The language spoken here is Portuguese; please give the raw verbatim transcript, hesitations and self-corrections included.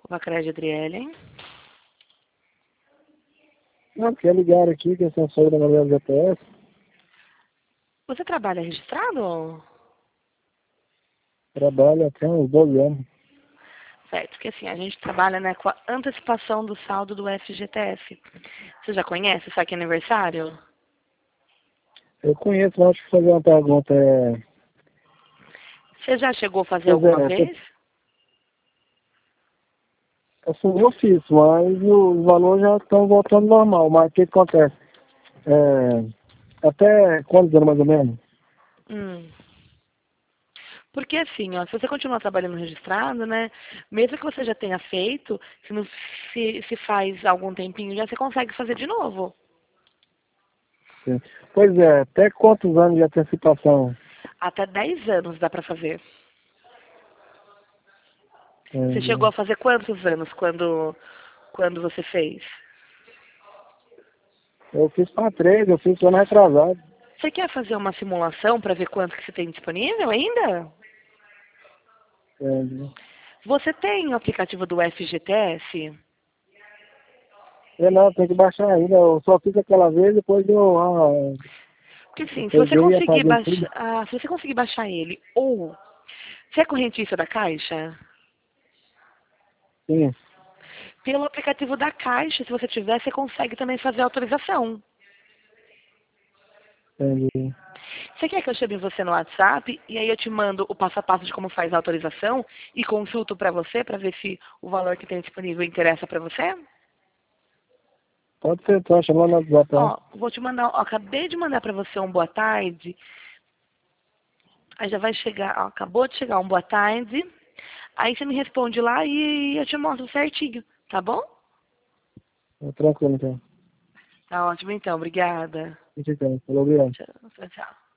Vacred Adriele. Não, quer ligar aqui, que é sensor da Maria G P S. Você trabalha registrado? Trabalho até uns doze anos. Certo, porque assim, a gente trabalha, né, com a antecipação do saldo do F G T F. Você já conhece o saque aniversário? Eu conheço, mas deixa eu fazer uma pergunta. É... Você já chegou a fazer Pois alguma é, vez? assim, eu fiz, mas os valores já estão voltando normal. Mas o que, que acontece? É... Até quantos anos mais ou menos? Hum. Porque assim, ó, se você continuar trabalhando registrado, né, mesmo que você já tenha feito, se, não, se, se faz algum tempinho já, você consegue fazer de novo. Sim. Pois é, até quantos anos de antecipação? Até dez anos dá pra fazer. Você chegou Entendi. a fazer quantos anos quando, quando você fez? Eu fiz para três, eu fiz ano retrasado. Você quer fazer uma simulação para ver quanto que você tem disponível ainda? Entendi. Você tem o aplicativo do F G T S? Eu não, tem que baixar ainda. Eu só fiz aquela vez, depois eu, ah, Porque eu assim, se você peguei e ia conseguir fazer tudo. baixar, ah, se você conseguir baixar ele, ou você é correntista da Caixa? Sim, Pelo aplicativo da Caixa, se você tiver, você consegue também fazer a autorização. entendi. Você quer que eu chame você no WhatsApp e aí eu te mando o passo a passo de como faz a autorização e consulto para você para ver se o valor que tem disponível interessa para você? Pode ser, tô chamando no WhatsApp. Ó. Ó, vou te mandar, ó, acabei de mandar para você um boa tarde. Aí já vai chegar, ó, acabou de chegar um boa tarde. Aí você me responde lá e eu te mostro certinho, tá bom? Tá tranquilo, então. Tá ótimo então, obrigada. Fique bem. Falou, obrigado. Tchau, tchau. Tchau.